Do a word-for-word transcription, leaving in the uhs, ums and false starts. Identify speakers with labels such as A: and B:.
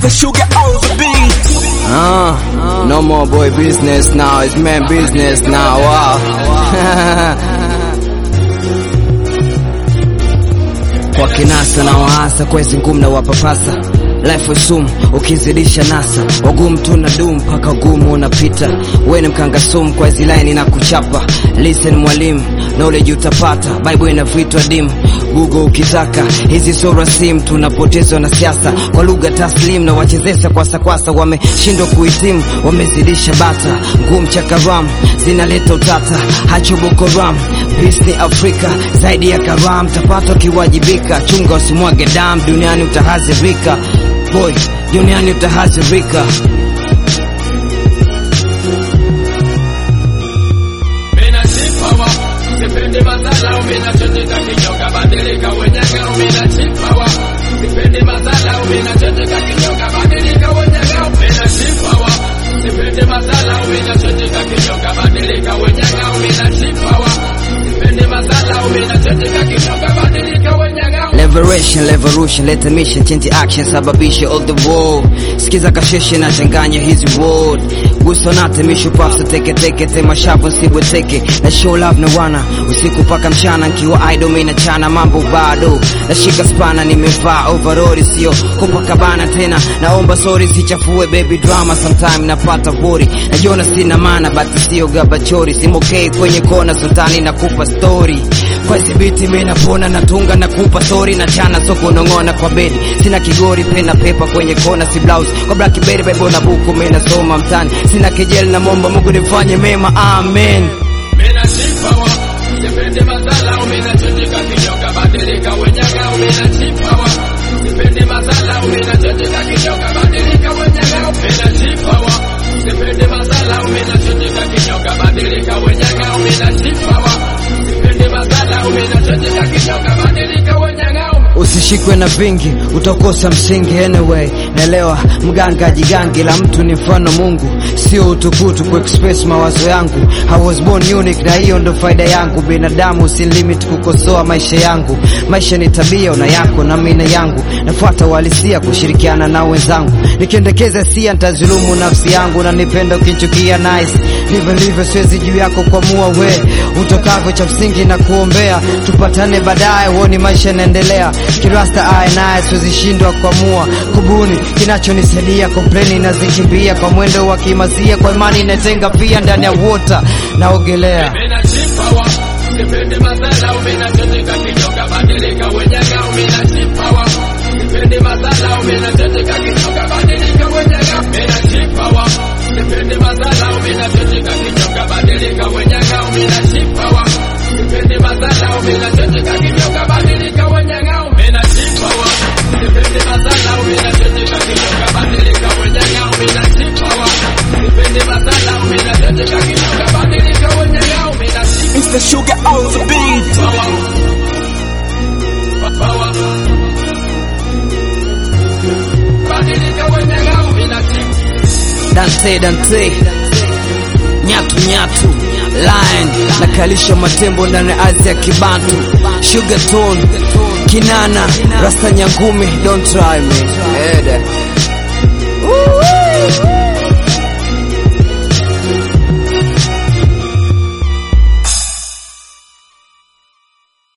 A: the sugar on the beat.
B: Uh, no more boy business now, it's man business now. Wow. Kwa kinasa na waasa kwezi ngumu na wapapasa. Life is sum, ukizidisha nasa wagumu tunadum, paka ugumu unapita. Wene mkanga sumu kwa hizi line na kuchapa. Listen mwalimu, knowledge utapata. Bible inavuitwa dim, Google ukitaka. Hizi sura sim, tunapotezwa na siasa kwa lugha taslim na wachezesha kwa sakwasa. Wameshindwa kuhitimu, wamezidisha bata. Ngumu chakaram, zinaleta utata. Hacho boko ram, peace ni Afrika zaidi ya karam. Tapato kiwajibika, chunga usimwage damu. Duniani utahazirika boy, duniani utahazirika.
C: Mina chipawa, sipende mazala. Mina choteka kinyoka badilika wenyaga. Mina chipawa, sipende mazala. Mina choteka kinyoka badilika wenyaga. Mina chipawa, sipende mazala. Mina choteka kinyoka badilika wenyaga. Mina chipawa, sipende mazala. Mina choteka kinyoka badilika wenyaga.
B: Liberation, revolution, let the mission, change the action, sababisha all the world. Skiza kasheshe na changanya hizi word. Gusto nate mishu pafsa teke teke. Tema shapo sibu teke. Na show love na wana usiku paka mchana. Nkiwa idol mina chana mambo bado. Na shika spana nimevaa overall. Sio Copacabana tena. Naomba sorry sichafue baby drama. Sometime napata worry. Najiona sina maana but sio gabachori. Simu okay kwenye kona sultani na kupa story. Kwa hizi biti mina pona natunga na kupa story. Na chana soko nongona kwa bedi. Sina kigori pena pepa kwenye kona si blouse. Kwa blackberry bebo na buku mina soma mtani. Sina kejeli na momba Mungu nifanye mema, amen.
C: Mina chipawa, sipende mazala. Mina choteka kinyoka badilika wenyaga. Mina chipawa, sipende mazala. Mina choteka kinyoka badilika wenyaga. Mina chipawa, sipende mazala. Mina choteka kinyoka badilika wenyaga. Mina chipawa, sipende mazala. Mina choteka kinyoka badilika wenyaga.
B: Usishikwe na vingi, utakosa msingi anyway. Naelewa mganga jigangi la mtu ni mfano Mungu. Sio utukutu ku express mawazo yangu. I was born unique na hiyo ndo faida yangu. Binadamu si limit kukosoa maisha yangu. Maisha ni tabia una yako na mina yangu. Nafuata uhalisia kushirikiana na wenzangu. Nikiendekeza sia nitazulumu nafsi yangu. Na nipenda ukinchukia nice. Live live siwezi juu yako kwa mua we. Utokavyo cha msingi na kuombea. Tupatane baadaye uone maisha yanaendelea. Kirasta aye naye siwezi shindwa kwa mua. Kubuni kinachonisaidia kompleni na zikimbia. Kwa mwendo wa kimazia kwa imani natenga pia ndani ya water naogelea.
C: Mina chipawa, sipende mazala. Mina choteka kinyoka badilika wenyaga. Mina chipawa, sipende mazala. Mina choteka kinyoka badilika wenyaga. Mina chipawa, sipende mazala. Mina choteka kinyoka badilika wenyaga. Mina chipawa, sipende mazala. Mina choteka kinyoka badilika wenyaga. Mina chipawa, sipende mazala. Mina choteka kinyoka badilika wenyaga. Mina chipawa, sipende mazala. Mina choteka kinyoka badilika wenyaga. Mina chipawa,
A: It's the sugar on the beat.
C: power, badilika wenyaga. Mina chipawa,
B: Dante Dante Nyatu nyatu Lion nakalisha matembo ndani azi ya kibantu. Sugar tone Kinana Rasta Nyangumi, don't try me. Eda